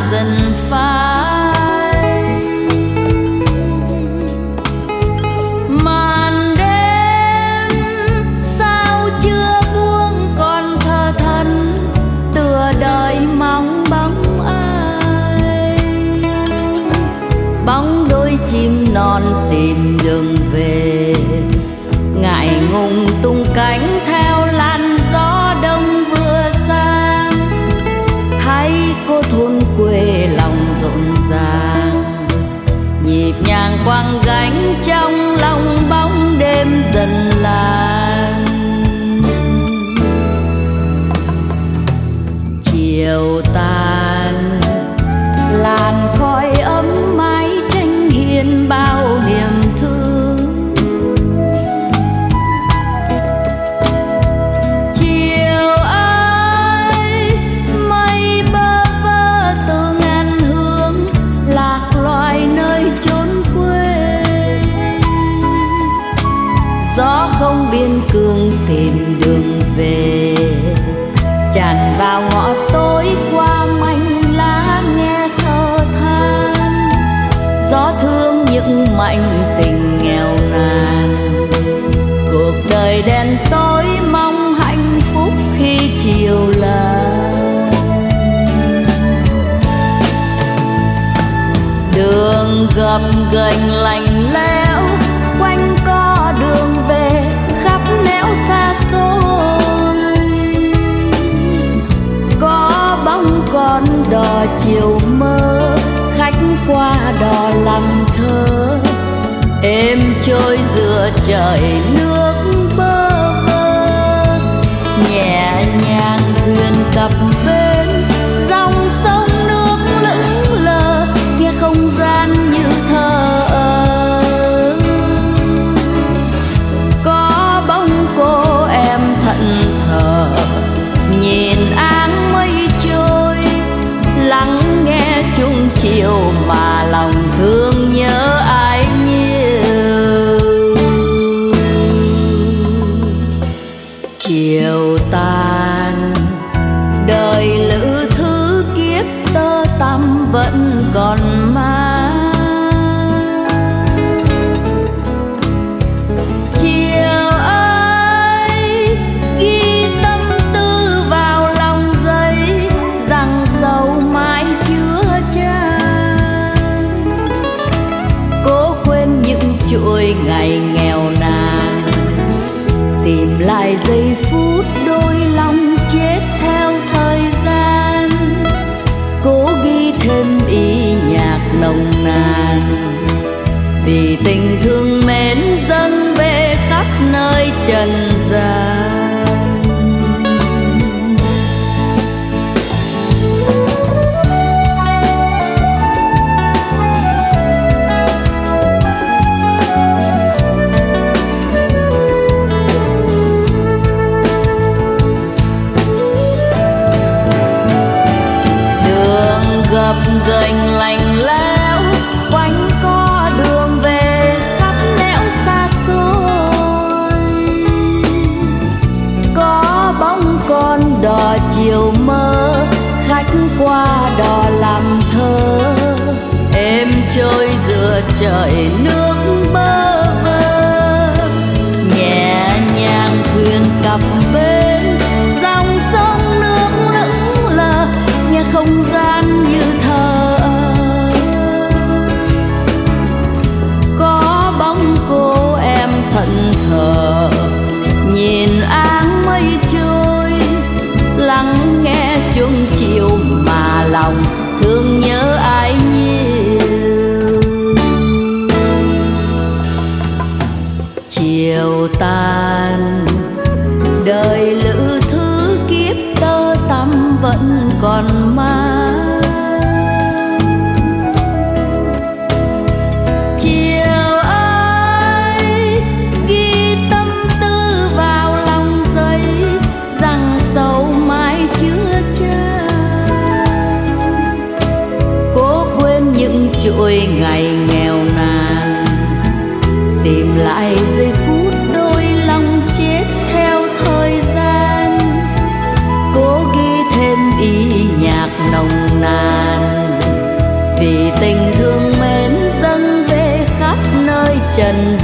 dần phai. Màn đêm sao chưa buông còn thơ thẫn, tựa đời mong bóng ai. Bóng đôi chim non tìm đường về, ngại ngùng tung cánh theo làn gió đông vừa sang. Thấy cô thôn quê lòng rộn ràng, nhịp nhàng quăng gánh trong lòng bóng đêm dần lan. Chiều tàn làn khói ấm mái tranh hiên bao niềm thương. Chiều ấy mây bơ vơ từ ngàn hướng, lạc loài nơi chốn quê. Gió không biên cương tìm đường về, tràn vào ngõ tối qua mảnh lá nghe thơ than. Gió thương những mảnh tình nghèo nàn, cuộc đời đen tối mong hạnh phúc khi chiều lan. Đường gập ghềnh lạnh lẽo, quanh co đường về khắp nẻo xa xôi. Có bóng con đò chiều mơ, khách qua đò làm thơ. Êm trôi giữa trời nước bơ vơ, nhẹ nhàng thuyền cập bến. Dòng sông nước lững lờ, nghe không gian như thơ ơ. Có bóng cô em thẫn thờ, nhìn áng mây trôi. Lắng nghe chung chiều mà lòng thương nhớ ai nhiều. Chiều tàn đời lữ thứ kiếp tơ tằm vẫn còn mang. Chiều ấy ghi tâm tư vào lòng giấy, rằng sầu mãi chứa chan. Cố quên những chuỗi ngày nghèo nàn, tìm lại giây phút đôi lòng chết theo thời gian. Cố ghi thêm ý nhạc nồng nàn, vì tình thương mến dâng về khắp nơi trần gian. Gập ghềnh lạnh lẽo, quanh co đường về khắp nẻo xa xôi. Có bóng con đò chiều mơ, khách qua đò làm thơ. Êm trôi giữa trời nước bơ vơ, nhẹ nhàng thuyền cập bến. Dòng sông nước lững lờ, nghe không gian như thơ. Có bóng cô em thẫn thờ, nhìn áng mây trôi. Lắng nghe chuông chiều mà lòng thương nhớ ai nhiều. Chiều tàn đời lữ thứ kiếp tơ tằm vẫn còn mang. Chiều ấy ghi tâm tư vào lòng giấy, rằng sầu mãi chứa chan. Cố quên những chuỗi ngày nghèo nàn, tìm lại giây phút đôi lòng chết theo thời gian. Cố ghi thêm ý nhạc nồng nàn, trần